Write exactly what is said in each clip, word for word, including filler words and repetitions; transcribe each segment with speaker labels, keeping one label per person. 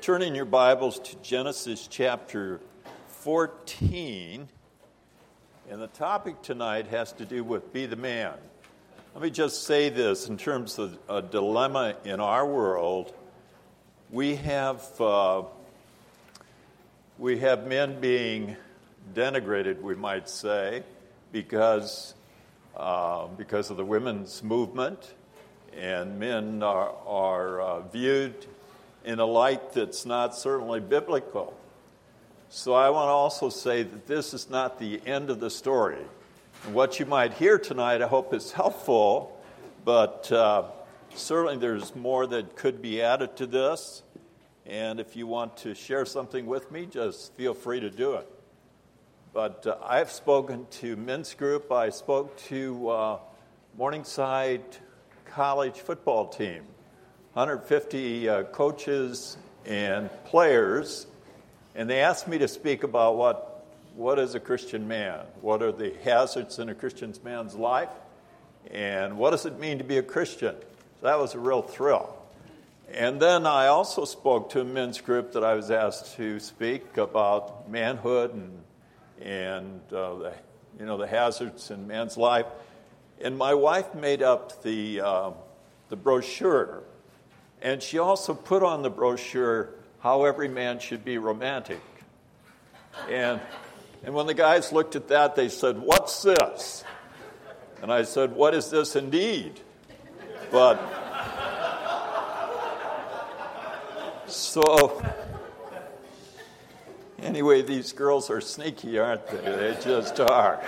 Speaker 1: turn in your Bibles to Genesis chapter fourteen. And the topic tonight has to do with be the man. Let me just say this in terms of a dilemma in our world. We have uh, we have men being denigrated, we might say, because uh, because of the women's movement, and men are are uh, viewed in a light that's not certainly biblical. So I want to also say that this is not the end of the story. And what you might hear tonight, I hope, is helpful, but uh, certainly there's more that could be added to this. And if you want to share something with me, just feel free to do it. But uh, I've spoken to men's group. I spoke to uh, Morningside College football team, one hundred fifty uh, coaches and players, and they asked me to speak about what what is a Christian man, what are the hazards in a Christian man's life, and what does it mean to be a Christian. So that was a real thrill. And then I also spoke to a men's group that I was asked to speak about manhood and and uh, the, you know the hazards in man's life. And my wife made up the uh, the brochure. And she also put on the brochure how every man should be romantic. And and when the guys looked at that, they said, "What's this?" And I said, "What is this indeed?" But so anyway, these girls are sneaky, aren't they? They just are.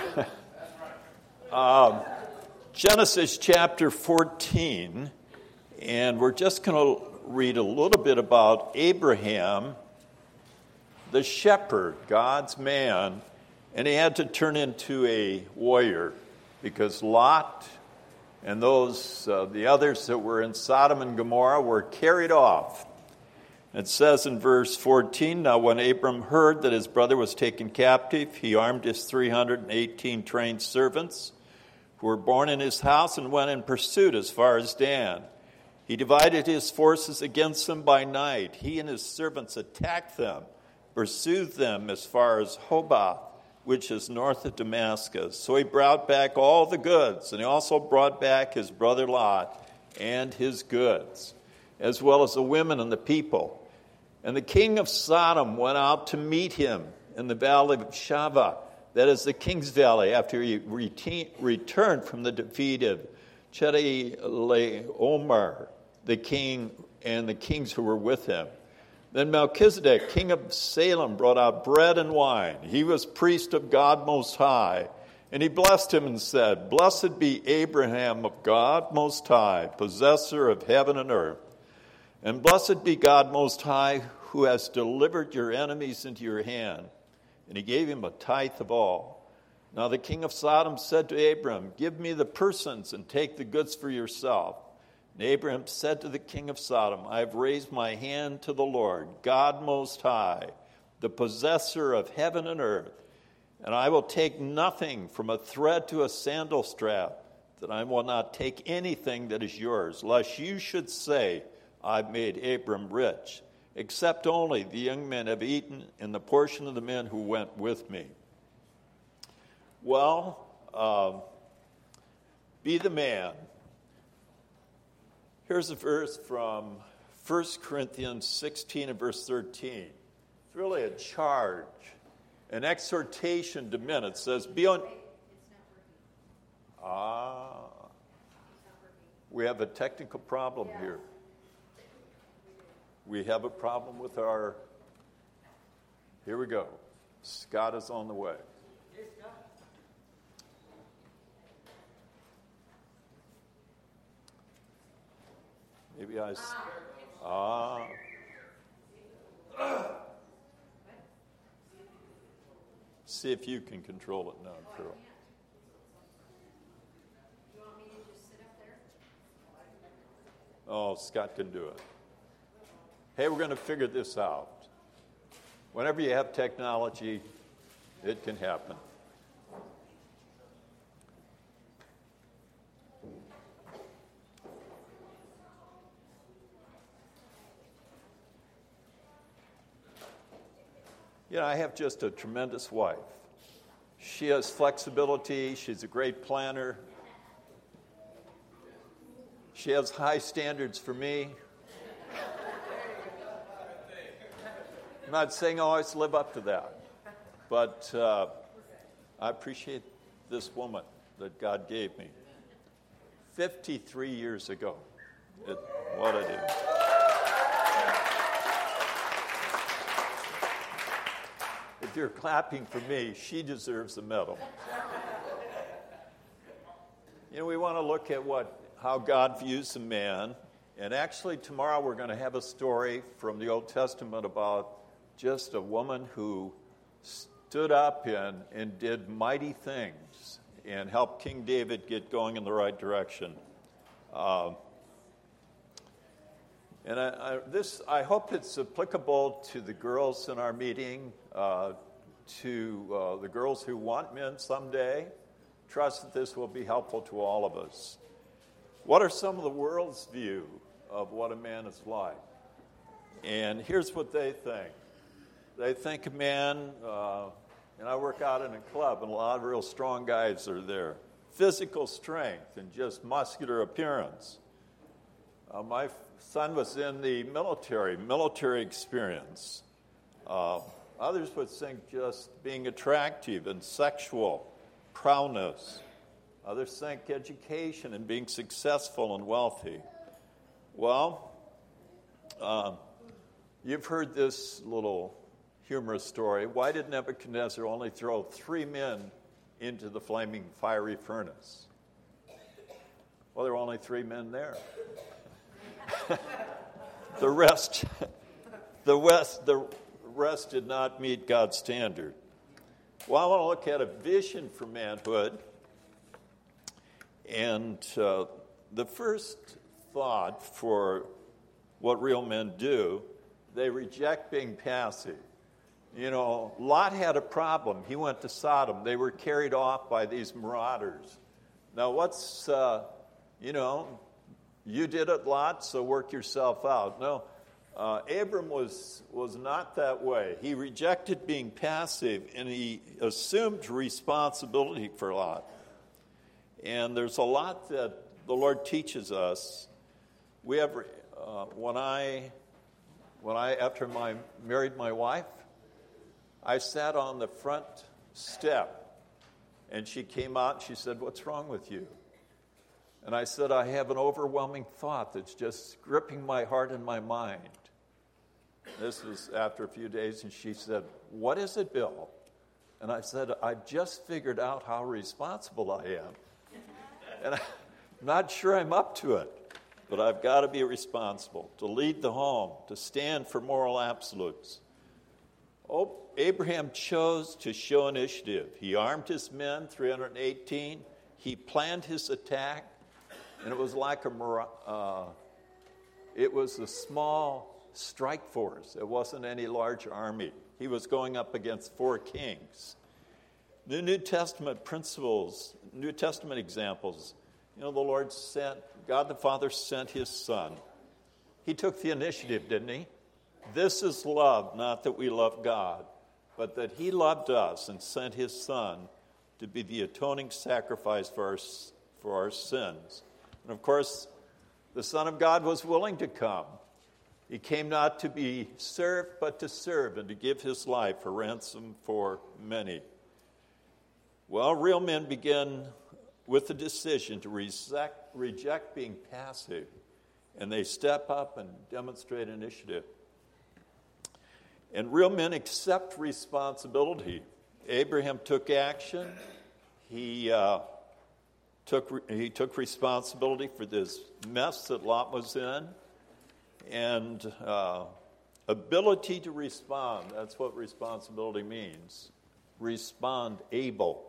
Speaker 1: um, Genesis chapter fourteen. And we're just going to read a little bit about Abraham, the shepherd, God's man, and he had to turn into a warrior because Lot and those, uh, the others that were in Sodom and Gomorrah were carried off. It says in verse fourteen, "Now when Abram heard that his brother was taken captive, he armed his three hundred eighteen trained servants who were born in his house and went in pursuit as far as Dan. He divided his forces against them by night. He and his servants attacked them, pursued them as far as Hobah, which is north of Damascus. So he brought back all the goods, and he also brought back his brother Lot and his goods, as well as the women and the people. And the king of Sodom went out to meet him in the valley of Shaveh, that is the king's valley, after he rete- returned from the defeat of Chedorlaomer, the king, and the kings who were with him. Then Melchizedek, king of Salem, brought out bread and wine. He was priest of God Most High. And he blessed him and said, 'Blessed be Abraham of God Most High, possessor of heaven and earth. And blessed be God Most High, who has delivered your enemies into your hand.' And he gave him a tithe of all. Now the king of Sodom said to Abram, 'Give me the persons and take the goods for yourself.' And Abraham said to the king of Sodom, 'I have raised my hand to the Lord, God Most High, the possessor of heaven and earth, and I will take nothing from a thread to a sandal strap, that I will not take anything that is yours, lest you should say, I've made Abram rich, except only the young men have eaten and the portion of the men who went with me.'" Well, uh, be the man. Here's a verse from First Corinthians sixteen and verse thirteen. It's really a charge, an exhortation to men. It says, be on... Ah, we have a technical problem here. We have a problem with our... Here we go. Scott is on the way. Maybe I... Ah. See if you can control it now, Carol.
Speaker 2: You want me to just sit up there?
Speaker 1: Oh, Scott can do it. Hey, we're going to figure this out. Whenever you have technology, it can happen. You know, I have just a tremendous wife. She has flexibility. She's a great planner. She has high standards for me. I'm not saying I always live up to that, but uh, I appreciate this woman that God gave me fifty-three years ago. It, what I do. If you're clapping for me, she deserves a medal. You know, we want to look at what how God views a man. And actually, tomorrow we're going to have a story from the Old Testament about just a woman who stood up and, and did mighty things and helped King David get going in the right direction. Uh, and I, I, this, I hope it's applicable to the girls in our meeting, uh, to uh, the girls who want men someday. Trust that this will be helpful to all of us. What are some of the world's view of what a man is like? And here's what they think. They think a man, uh, and I work out in a club, and a lot of real strong guys are there. Physical strength and just muscular appearance. Uh, my son was in the military, military experience. Uh, others would think just being attractive and sexual prowess. Others think education and being successful and wealthy. Well, uh, you've heard this little humorous story. Why did Nebuchadnezzar only throw three men into the flaming fiery furnace? Well, there were only three men there. the rest, the West, the rest did not meet God's standard. Well, I want to look at a vision for manhood. And uh, the first thought for what real men do, they reject being passive. You know, Lot had a problem. He went to Sodom. They were carried off by these marauders. Now, what's, uh, you know, you did it, Lot, so work yourself out. No, uh, Abram was, was not that way. He rejected being passive, and he assumed responsibility for Lot. And there's a lot that the Lord teaches us. We have, uh, when I, when I, after I married my wife, I sat on the front step, and she came out and she said, "What's wrong with you?" And I said, "I have an overwhelming thought that's just gripping my heart and my mind." This was after a few days, and she said, "What is it, Bill?" And I said, "I've just figured out how responsible I am. And I'm not sure I'm up to it, but I've got to be responsible, to lead the home, to stand for moral absolutes." Oh, Abraham chose to show initiative. He armed his men, three hundred eighteen. He planned his attack, and it was like a uh, it was a small strike force. It wasn't any large army. He was going up against four kings. The New Testament principles, New Testament examples, you know, the Lord sent, God the Father sent his Son. He took the initiative, didn't he? This is love, not that we love God, but that he loved us and sent his Son to be the atoning sacrifice for our, for our sins. And of course, the Son of God was willing to come. He came not to be served, but to serve and to give his life a ransom for many. Well, real men begin with the decision to reject, reject being passive, and they step up and demonstrate initiative. And real men accept responsibility. Abraham took action. He uh, took he took responsibility for this mess that Lot was in, and uh, ability to respond. That's what responsibility means. Respond able.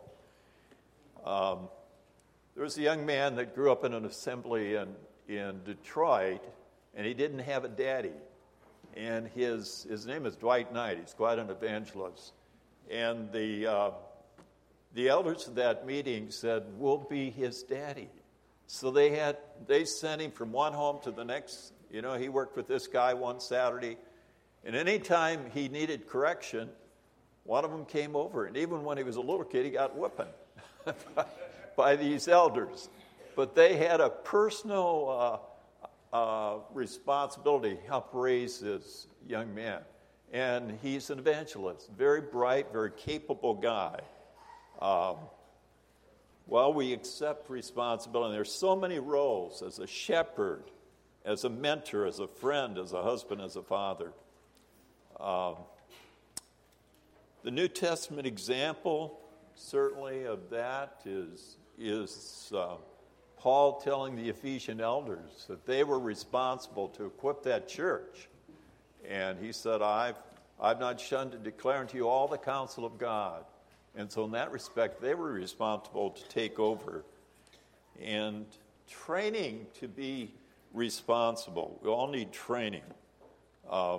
Speaker 1: Um, there was a young man that grew up in an assembly in, in Detroit, and he didn't have a daddy. And his his name is Dwight Knight. He's quite an evangelist. And the uh, the elders of that meeting said, "We'll be his daddy." So they had they sent him from one home to the next. You know, he worked with this guy one Saturday, and anytime he needed correction, One of them came over, and even when he was a little kid, he got whipping by, by these elders. But they had a personal uh, uh, responsibility to help raise this young man. And he's an evangelist, very bright, very capable guy. Um, well, we accept responsibility. There's so many roles as a shepherd, as a mentor, as a friend, as a husband, as a father. Um, the New Testament example, certainly, of that is, is uh, Paul telling the Ephesian elders that they were responsible to equip that church. And he said, I've, I've not shunned to declare unto you all the counsel of God. And so in that respect, they were responsible to take over. And training to be responsible. We all need training. Uh,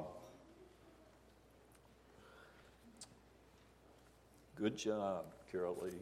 Speaker 1: good job, Carol Lee.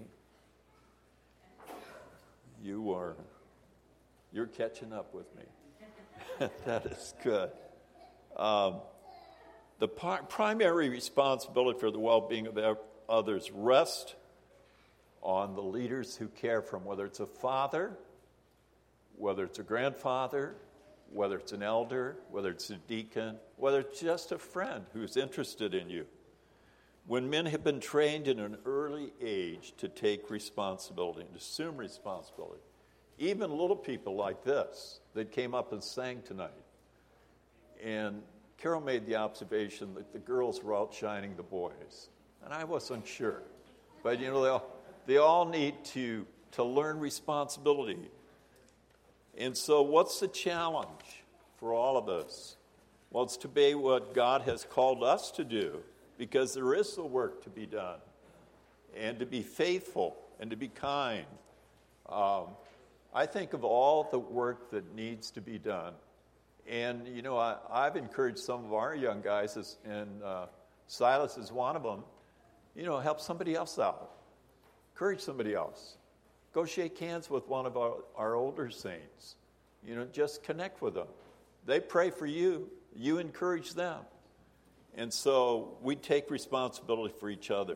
Speaker 1: You are, you're catching up with me. That is good. Um, the par- primary responsibility for the well-being of others rests on the leaders who care for them, whether it's a father, whether it's a grandfather, whether it's an elder, whether it's a deacon, whether it's just a friend who's interested in you. When men have been trained in an early age to take responsibility and assume responsibility, even little people like this that came up and sang tonight, and Carol made the observation that the girls were outshining the boys. And I wasn't sure. But, you know, they all, they all need to, to learn responsibility. And so what's the challenge for all of us? Well, it's to be what God has called us to do, because there is the work to be done, and to be faithful and to be kind. Um, I think of all the work that needs to be done. And, you know, I, I've encouraged some of our young guys, as, and uh, Silas is one of them, you know, help somebody else out. Encourage somebody else. Go shake hands with one of our, our older saints. You know, just connect with them. They pray for you. You encourage them. And so we take responsibility for each other.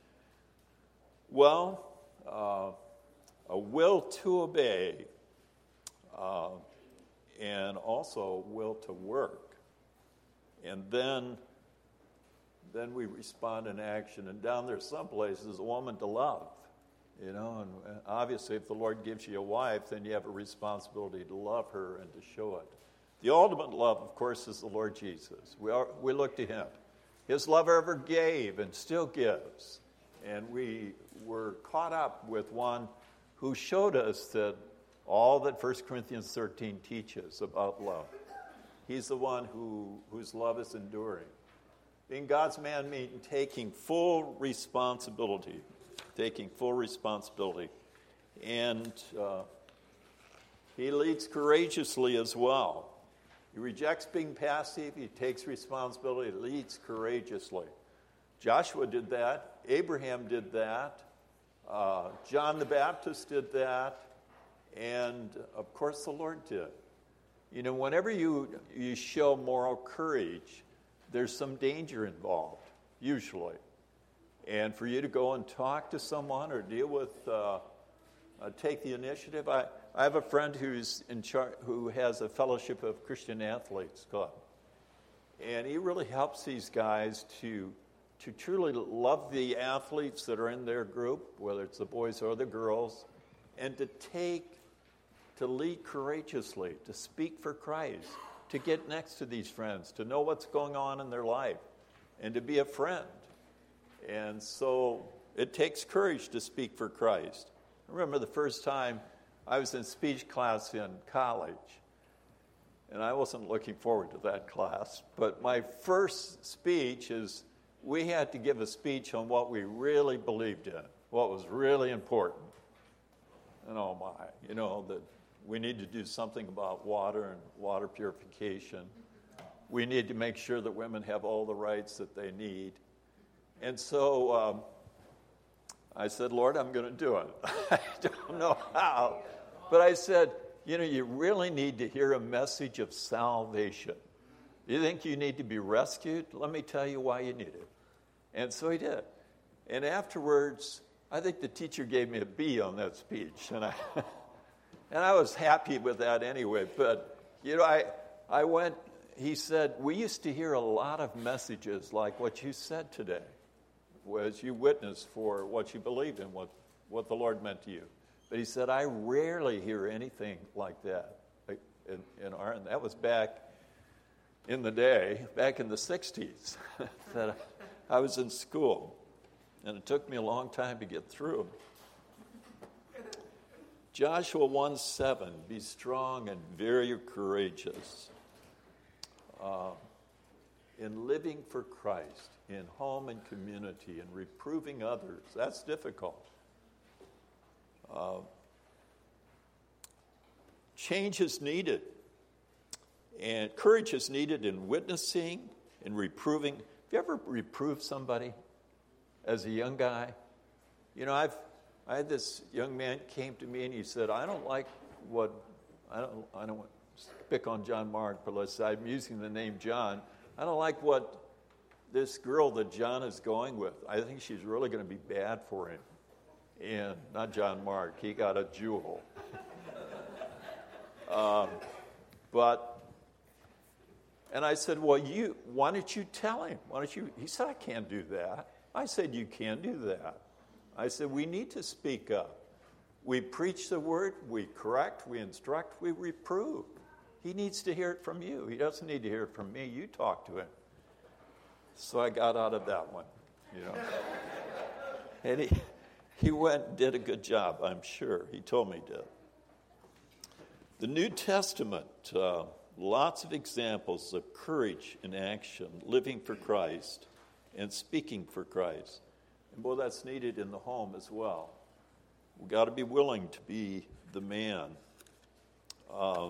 Speaker 1: Well, uh, a will to obey, uh, and also will to work. And then, then we respond in action. And down there some places, a woman to love. You know, and obviously if the Lord gives you a wife, then you have a responsibility to love her and to show it. The ultimate love, of course, is the Lord Jesus. We are, we look to him. His love ever gave and still gives. And we were caught up with one who showed us that all that First Corinthians thirteen teaches about love. He's the one who, whose love is enduring. Being God's man means taking full responsibility. Taking full responsibility. And uh, he leads courageously as well. He rejects being passive. He takes responsibility. He leads courageously. Joshua did that. Abraham did that. Uh, John the Baptist did that. And, of course, the Lord did. You know, whenever you, you show moral courage, there's some danger involved, usually. And for you to go and talk to someone or deal with, uh, uh, take the initiative. I, I have a friend who's in char- who has a Fellowship of Christian Athletes Club. And he really helps these guys to, to truly love the athletes that are in their group, whether it's the boys or the girls, and to take, to lead courageously, to speak for Christ, to get next to these friends, to know what's going on in their life, and to be a friend. And so it takes courage to speak for Christ. I remember the first time I was in speech class in college, and I wasn't looking forward to that class, but my first speech is we had to give a speech on what we really believed in, what was really important. And oh my, you know, that we need to do something about water and water purification. We need to make sure that women have all the rights that they need. And so um, I said, Lord, I'm going to do it. I don't know how. But I said, you know, you really need to hear a message of salvation. You think you need to be rescued? Let me tell you why you need it. And so he did. And afterwards, I think the teacher gave me a B on that speech. And I, and I was happy with that anyway. But, you know, I, I went, he said, we used to hear a lot of messages like what you said today, was you witnessed for what you believed in, what, what the Lord meant to you. But he said, I rarely hear anything like that in, in our, and that was back in the day, back in the sixties, that I was in school. And it took me a long time to get through. Joshua one seven, be strong and very courageous. Uh, in living for Christ, in home and community, and reproving others, that's difficult. Uh, change is needed, and courage is needed in witnessing, in reproving. Have you ever reproved somebody as a young guy? You know, I've I had this young man came to me and he said, "I don't like what I don't I don't want to pick on John Mark, but let's say I'm using the name John. I don't like what this girl that John is going with. I think she's really going to be bad for him." And not John Mark, he got a jewel. um, but, and I said, well, you, why don't you tell him? Why don't you? He said, I can't do that. I said, you can do that. I said, we need to speak up. We preach the word, we correct, we instruct, we reprove. He needs to hear it from you. He doesn't need to hear it from me. You talk to him. So I got out of that one, you know. And he, he went and did a good job, I'm sure. He told me he did. The New Testament, uh, lots of examples of courage in action, living for Christ and speaking for Christ. And boy, that's needed in the home as well. We've got to be willing to be the man. Uh,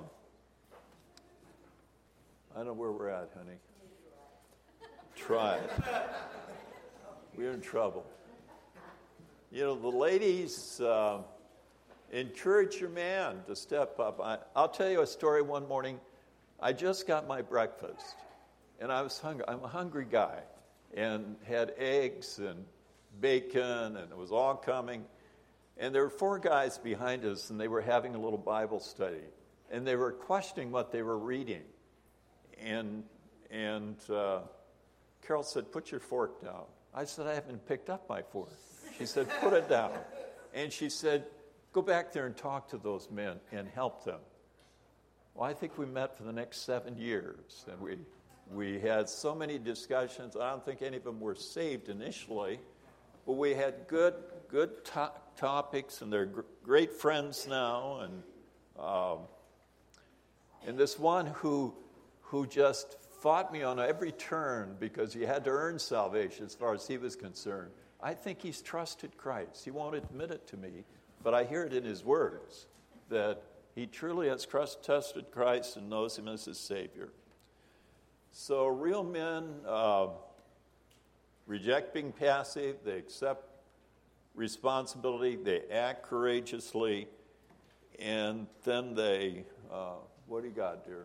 Speaker 1: I don't know where we're at, honey. Try it. We're in trouble. You know, the ladies, uh, encourage your man to step up. I, I'll tell you a story one morning. I just got my breakfast, and I was hungry. I'm a hungry guy, and had eggs and bacon, and it was all coming. And there were four guys behind us, and they were having a little Bible study. And they were questioning what they were reading. And, and uh, Carol said, put your fork down. I said, I haven't picked up my fork. She said, put it down. And she said, go back there and talk to those men and help them. Well, I think we met for the next seven years. And we, we had so many discussions. I don't think any of them were saved initially. But we had good, good to- topics, and they're gr- great friends now. And um, and this one who who just fought me on every turn because he had to earn salvation as far as he was concerned. I think he's trusted Christ. He won't admit it to me, but I hear it in his words that he truly has trusted Christ and knows him as his Savior. So real men uh, reject being passive. They accept responsibility. They act courageously. And then they, uh, what do you got, dear?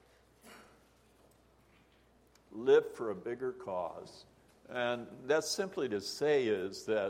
Speaker 1: Live for a bigger cause. And that's simply to say is that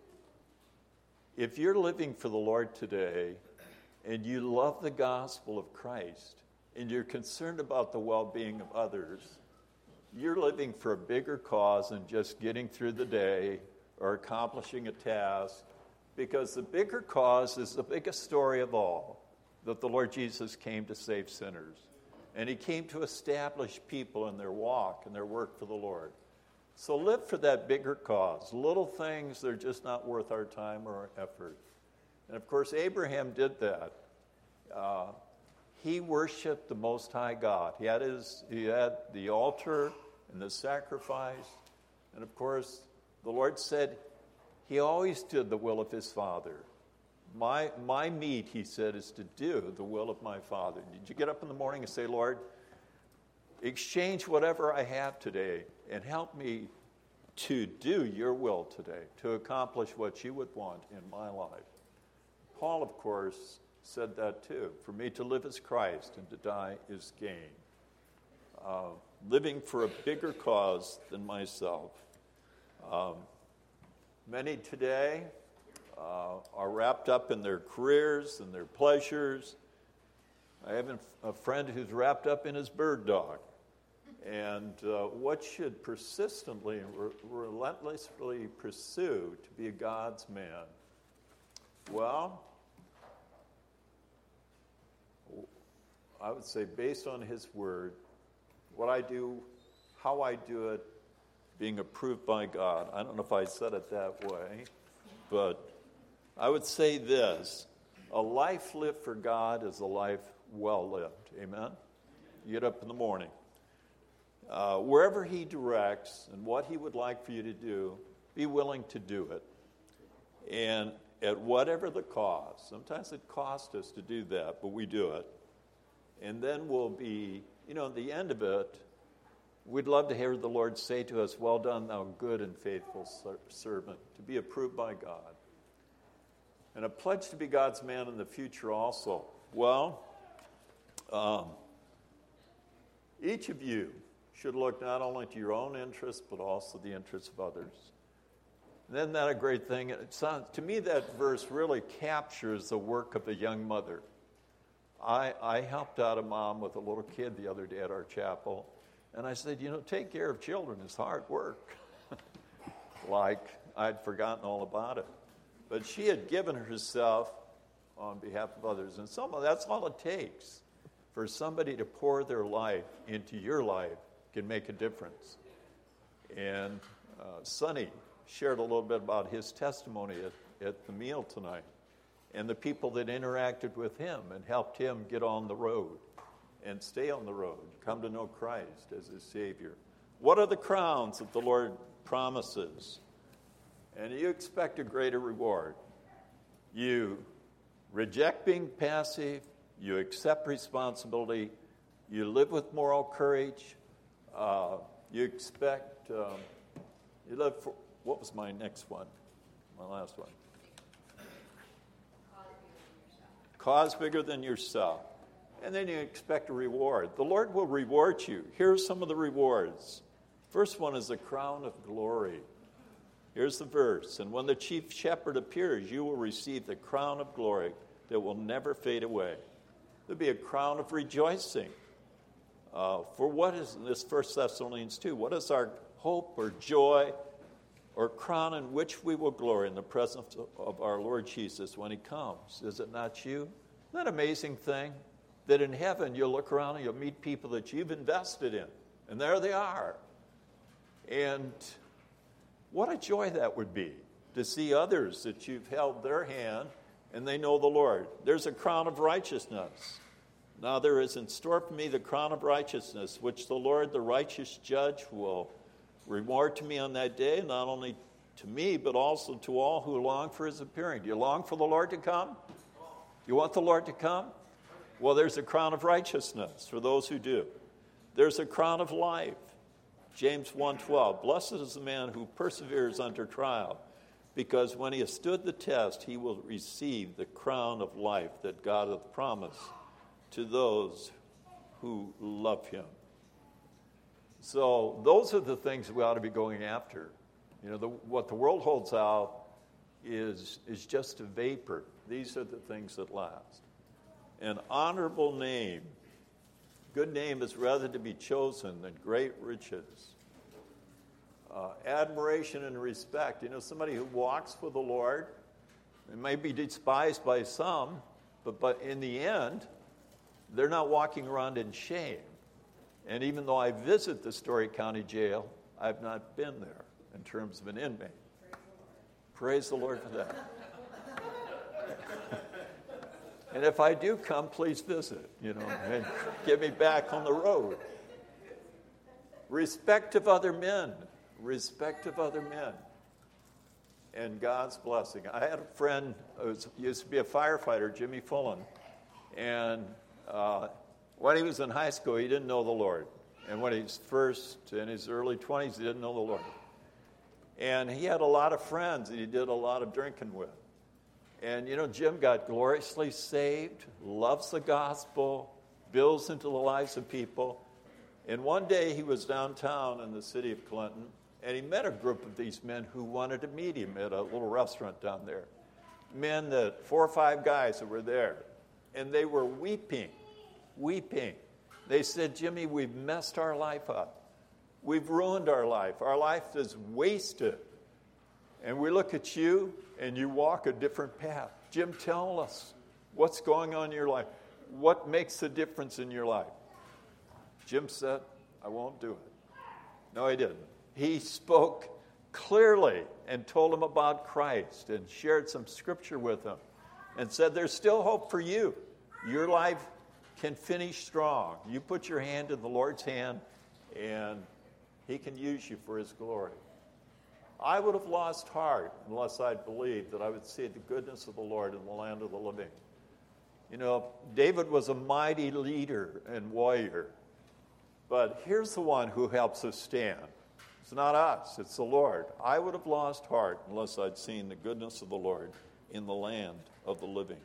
Speaker 1: if you're living for the Lord today and you love the gospel of Christ and you're concerned about the well-being of others, you're living for a bigger cause than just getting through the day or accomplishing a task, because the bigger cause is the biggest story of all, that the Lord Jesus came to save sinners. And he came to establish people in their walk and their work for the Lord. So live for that bigger cause. Little things, they're just not worth our time or our effort. And of course, Abraham did that. Uh, he worshiped the Most High God. He had his, he had the altar and the sacrifice. And of course, the Lord said he always did the will of his Father. My my meat, he said, is to do the will of my Father. Did you get up in the morning and say, Lord, exchange whatever I have today and help me to do your will today, to accomplish what you would want in my life? Paul, of course, said that too. For me to live is Christ and to die is gain. Uh, living for a bigger cause than myself. Um, many today uh, are wrapped up in their careers and their pleasures. I have a friend who's wrapped up in his bird dog. And uh, what should persistently and re- relentlessly pursue to be a God's man? Well, I would say based on his word, what I do, how I do it, being approved by God. I don't know if I said it that way, but I would say this: a life lived for God is a life well lived. Amen? You get up in the morning. Uh, wherever he directs and what he would like for you to do, be willing to do it. And at whatever the cost. Sometimes it costs us to do that, but we do it. And then we'll be, you know, at the end of it, we'd love to hear the Lord say to us, "Well done, thou good and faithful servant," to be approved by God. And a pledge to be God's man in the future also. Well, um, each of you should look not only to your own interests, but also the interests of others. And isn't that a great thing? It sounds, to me, that verse really captures the work of a young mother. I, I helped out a mom with a little kid the other day at our chapel, and I said, you know, take care of children is hard work. Like I'd forgotten all about it. But she had given herself on behalf of others, and some of that's all it takes for somebody to pour their life into your life can make a difference. And uh, Sonny shared a little bit about his testimony at, at the meal tonight and the people that interacted with him and helped him get on the road and stay on the road, come to know Christ as his Savior. What are the crowns that the Lord promises? And you expect a greater reward. You reject being passive, you accept responsibility, you live with moral courage, uh, you expect, um, you live for, what was my next one? My last one. Cause bigger than yourself. And then you expect a reward. The Lord will reward you. Here's some of the rewards. First one is the crown of glory. Here's the verse. And when the chief shepherd appears, you will receive the crown of glory that will never fade away. There'll be a crown of rejoicing. Uh, for what is this First Thessalonians two? What is our hope or joy or crown in which we will glory in the presence of our Lord Jesus when he comes? Is it not you? Isn't that an amazing thing? That in heaven you'll look around and you'll meet people that you've invested in. And there they are. And what a joy that would be to see others that you've held their hand and they know the Lord. There's a crown of righteousness. Now there is in store for me the crown of righteousness, which the Lord, the righteous judge, will reward to me on that day, not only to me, but also to all who long for his appearing. Do you long for the Lord to come? You want the Lord to come? Well, there's a crown of righteousness for those who do. There's a crown of life. James one twelve, blessed is the man who perseveres under trial, because when he has stood the test, he will receive the crown of life that God hath promised to those who love him. So those are the things we ought to be going after. You know, the, what the world holds out is, is just a vapor. These are the things that last. An honorable name. Good name is rather to be chosen than great riches. Uh, admiration and respect. You know, somebody who walks with the Lord, it may be despised by some, but, but in the end, they're not walking around in shame. And even though I visit the Story County Jail, I've not been there in terms of an inmate. Praise the Lord, Praise the Lord for that. And if I do come, please visit, you know, and get me back on the road. Respect of other men. Respect of other men. And God's blessing. I had a friend who was, used to be a firefighter, Jimmy Fullen. And uh, when he was in high school, he didn't know the Lord. And when he was first, in his early twenties, he didn't know the Lord. And he had a lot of friends that he did a lot of drinking with. And, you know, Jim got gloriously saved, loves the gospel, builds into the lives of people. And one day he was downtown in the city of Clinton, And he met a group of these men who wanted to meet him at a little restaurant down there. Men that, four or five guys that were there. And they were weeping, weeping. They said, Jimmy, we've messed our life up. We've ruined our life. Our life is wasted. And we look at you, and you walk a different path. Jim, tell us what's going on in your life. What makes a difference in your life? Jim said, I won't do it. No, he didn't. He spoke clearly and told them about Christ and shared some scripture with them and said, there's still hope for you. Your life can finish strong. You put your hand in the Lord's hand, and he can use you for his glory. I would have lost heart unless I'd believed that I would see the goodness of the Lord in the land of the living. You know, David was a mighty leader and warrior. But here's the one who helps us stand. It's not us, it's the Lord. I would have lost heart unless I'd seen the goodness of the Lord in the land of the living.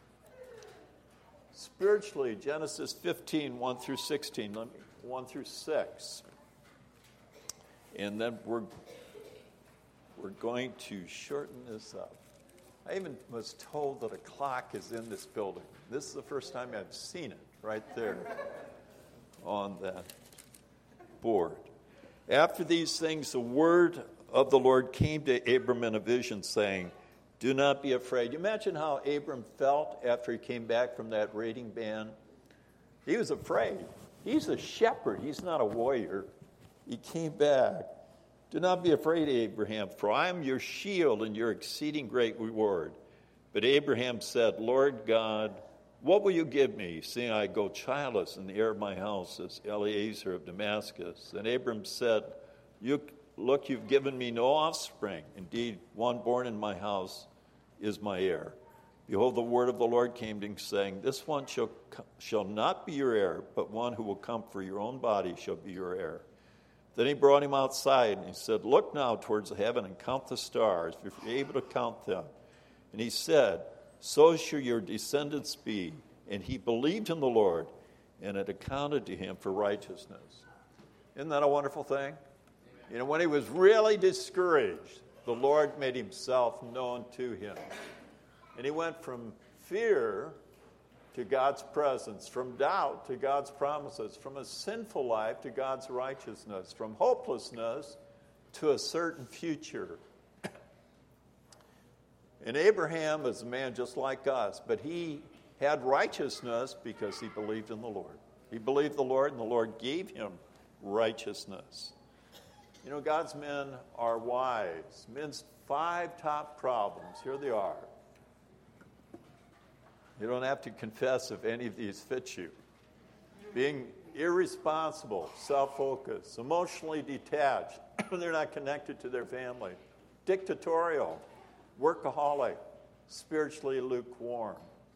Speaker 1: Spiritually, Genesis fifteen, one through sixteen, one through six. And then we're, we're going to shorten this up. I even was told that a clock is in this building. This is the first time I've seen it right there on that board. After these things, the word of the Lord came to Abram in a vision, saying, do not be afraid. You imagine how Abram felt after he came back from that raiding band? He was afraid. He's a shepherd. He's not a warrior. He came back. Do not be afraid, Abraham, for I am your shield and your exceeding great reward. But Abraham said, Lord God, what will you give me, seeing I go childless, and the heir of my house is Eliezer of Damascus? And Abram said, you, look, you've given me no offspring. Indeed, one born in my house is my heir. Behold, the word of the Lord came to him, saying, this one shall, shall not be your heir, but one who will come for your own body shall be your heir. Then he brought him outside, and he said, look now towards heaven and count the stars, if you're able to count them. And he said, so shall your descendants be. And he believed in the Lord, and it accounted to him for righteousness. Isn't that a wonderful thing? You know, when he was really discouraged, the Lord made himself known to him. And he went from fear to God's presence, from doubt to God's promises, from a sinful life to God's righteousness, from hopelessness to a certain future. And Abraham is a man just like us, but he had righteousness because he believed in the Lord. He believed the Lord, and the Lord gave him righteousness. You know, God's men are wise. Men's five top problems, here they are. You don't have to confess if any of these fit you. Being irresponsible, self-focused, emotionally detached, they're not connected to their family, dictatorial, workaholic, spiritually lukewarm.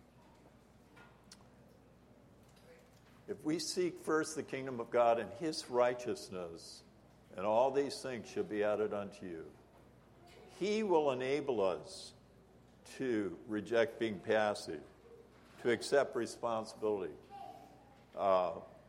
Speaker 1: If we seek first the kingdom of God and his righteousness, and all these things shall be added unto you, he will enable us to reject being passive, to accept responsibility, uh,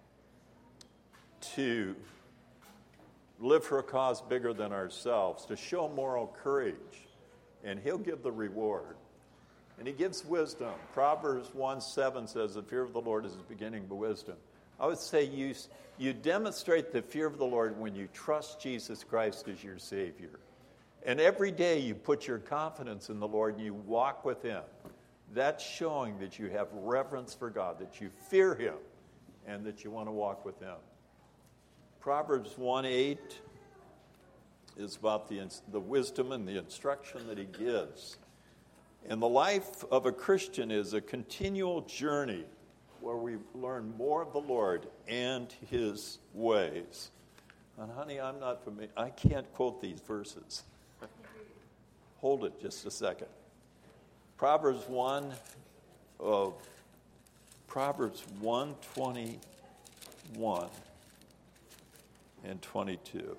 Speaker 1: to live for a cause bigger than ourselves, to show moral courage, and he'll give the reward. And he gives wisdom. Proverbs one seven says, the fear of the Lord is the beginning of wisdom. I would say you, you demonstrate the fear of the Lord when you trust Jesus Christ as your Savior. And every day you put your confidence in the Lord and you walk with him. That's showing that you have reverence for God, that you fear him, and that you want to walk with him. Proverbs one eight is about the, the wisdom and the instruction that he gives. And the life of a Christian is a continual journey where we learn more of the Lord and his ways. And honey, I'm not familiar. I can't quote these verses. Hold it just a second. Proverbs one, uh, Proverbs one twenty-one and twenty-two.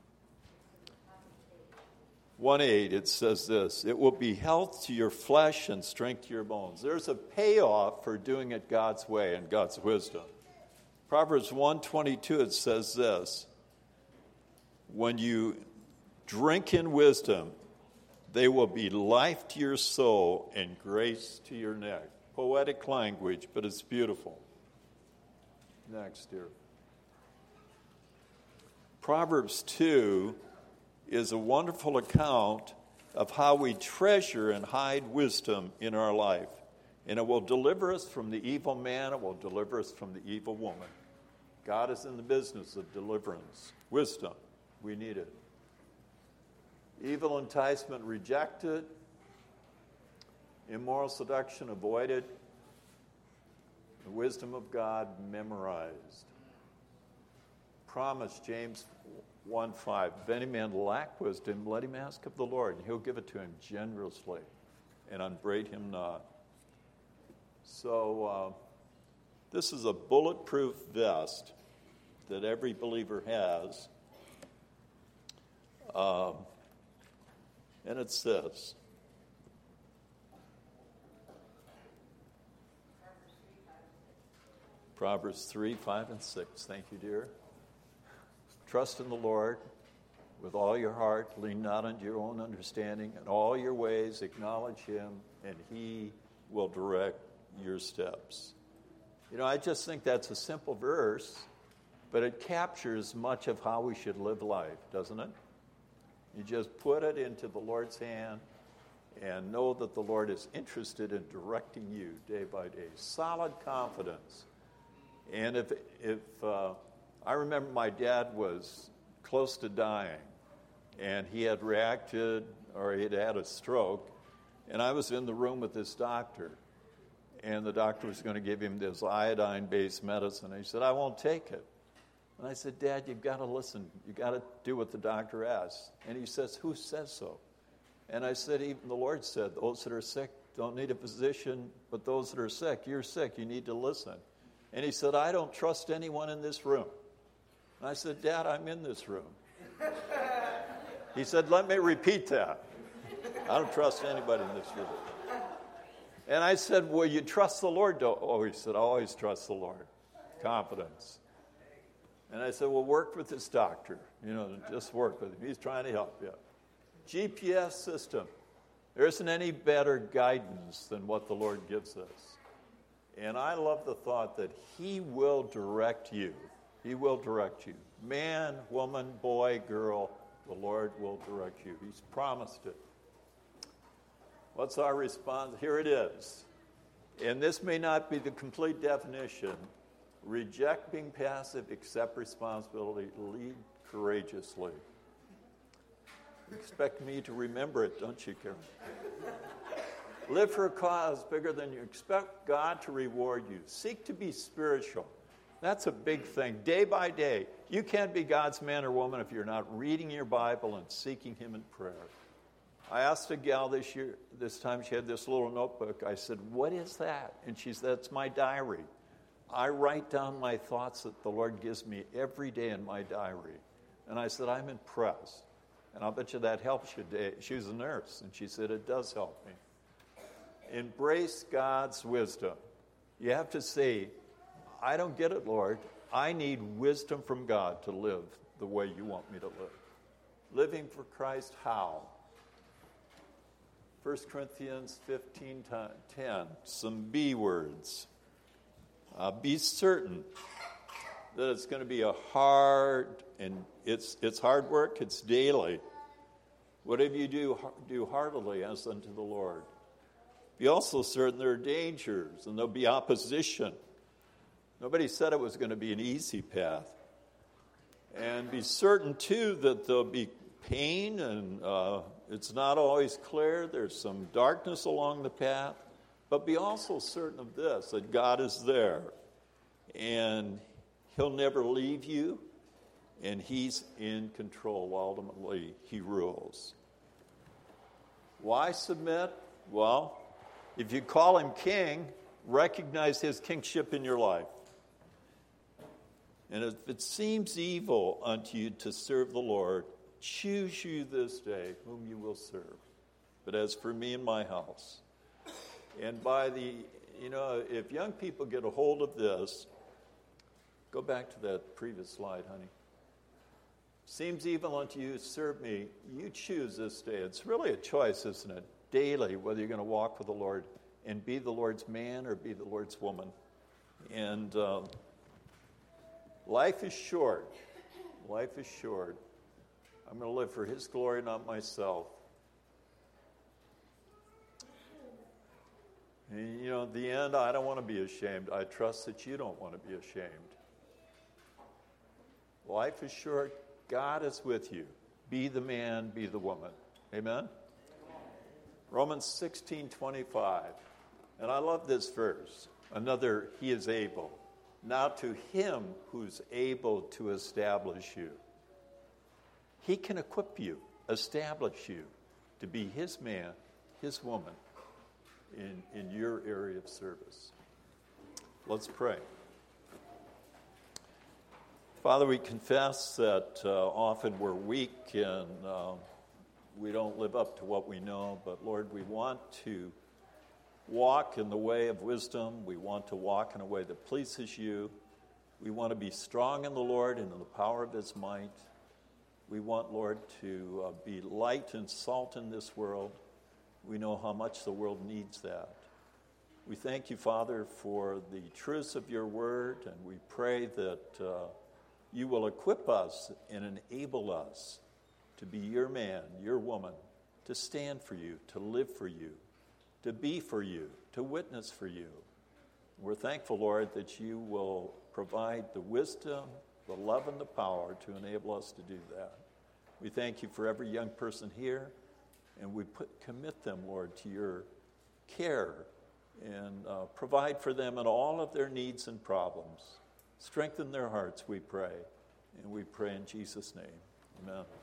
Speaker 1: one eight, it says this, it will be health to your flesh and strength to your bones. There's a payoff for doing it God's way and God's wisdom. Proverbs one twenty-two, it says this, when you Drink in wisdom. They will be life to your soul and grace to your neck. Poetic language, but it's beautiful. Next, dear. Proverbs two is a wonderful account of how we treasure and hide wisdom in our life. And it will deliver us from the evil man. It will deliver us from the evil woman. God is in the business of deliverance. Wisdom, we need it. Evil enticement rejected. Immoral seduction avoided. The wisdom of God memorized. Promise, James one five. If any man lack wisdom, let him ask of the Lord, and he'll give it to him generously, and upbraid him not. So uh, this is a bulletproof vest that every believer has. Um, and it says, Proverbs three, five, and six. Thank you, dear. Trust in the Lord with all your heart. Lean not unto your own understanding. In all your ways acknowledge him, and he will direct your steps. You know, I just think that's a simple verse, but it captures much of how we should live life, doesn't it? You just put it into the Lord's hand and know that the Lord is interested in directing you day by day. Solid confidence. And if if uh, I remember my dad was close to dying, and he had reacted, or he had had a stroke, and I was in the room with this doctor, and the doctor was going to give him this iodine-based medicine. And he said, I won't take it. And I said, Dad, you've got to listen. You've got to do what the doctor asks. And he says, who says so? And I said, even the Lord said, those that are sick don't need a physician, but those that are sick, you're sick, you need to listen. And he said, I don't trust anyone in this room. And I said, Dad, I'm in this room. He said, let me repeat that. I don't trust anybody in this room. And I said, well, you trust the Lord, don't? Oh, he said, I always trust the Lord. Confidence. And I said, well, work with this doctor. You know, just work with him. He's trying to help you. G P S system. There isn't any better guidance than what the Lord gives us. And I love the thought that he will direct you. He will direct you. Man, woman, boy, girl, the Lord will direct you. He's promised it. What's our response? Here it is. And this may not be the complete definition. Reject being passive, accept responsibility, lead courageously. You expect me to remember it, don't you, Karen? Live for a cause bigger than you. Expect God to reward you. Seek to be spiritual. That's a big thing. Day by day, you can't be God's man or woman if you're not reading your Bible and seeking him in prayer. I asked a gal this year, this time she had this little notebook. I said, what is that? And she said, that's my diary. I write down my thoughts that the Lord gives me every day in my diary. And I said, I'm impressed. And I'll bet you that helps you today. She was a nurse, and she said, it does help me. Embrace God's wisdom. You have to say, I don't get it, Lord. I need wisdom from God to live the way you want me to live. Living for Christ, how? First Corinthians fifteen ten, some B words. Uh, be certain that it's going to be a hard, and it's it's hard work, it's daily. Whatever you do, do heartily as unto the Lord. Be also certain there are dangers, and there'll be opposition. Nobody said it was going to be an easy path. And be certain, too, that there'll be pain, and uh, it's not always clear. There's some darkness along the path. But be also certain of this, that God is there. And he'll never leave you. And he's in control. Ultimately, he rules. Why submit? Well, if you call him king, recognize his kingship in your life. And if it seems evil unto you to serve the Lord, choose you this day whom you will serve. But as for me and my house, and by the, you know, if young people get a hold of this, go back to that previous slide, honey. seems evil unto you, serve me. You choose this day. It's really a choice, isn't it? Daily, whether you're going to walk with the Lord and be the Lord's man or be the Lord's woman. And uh, life is short. Life is short. I'm going to live for His glory, not myself. And, you know, at the end, I don't want to be ashamed. I trust that you don't want to be ashamed. Life is short. God is with you. Be the man, be the woman. Amen? Romans sixteen twenty-five. And I love this verse. Another, He is able. Now to Him who's able to establish you. He can equip you, establish you to be His man, His woman in, in your area of service. Let's pray. Father, we confess that uh, often we're weak and uh, we don't live up to what we know, but Lord, we want to walk in the way of wisdom. We want to walk in a way that pleases you. We want to be strong in the Lord and in the power of His might. We want, Lord, to uh, be light and salt in this world. We know how much the world needs that. We thank you, Father, for the truths of your word, and we pray that uh, you will equip us and enable us to be your man, your woman, to stand for you, to live for you, to be for you, to witness for you. We're thankful, Lord, that you will provide the wisdom, the love, and the power to enable us to do that. We thank you for every young person here, and we put, commit them, Lord, to your care and uh, provide for them in all of their needs and problems. Strengthen their hearts, we pray, and we pray in Jesus' name. Amen.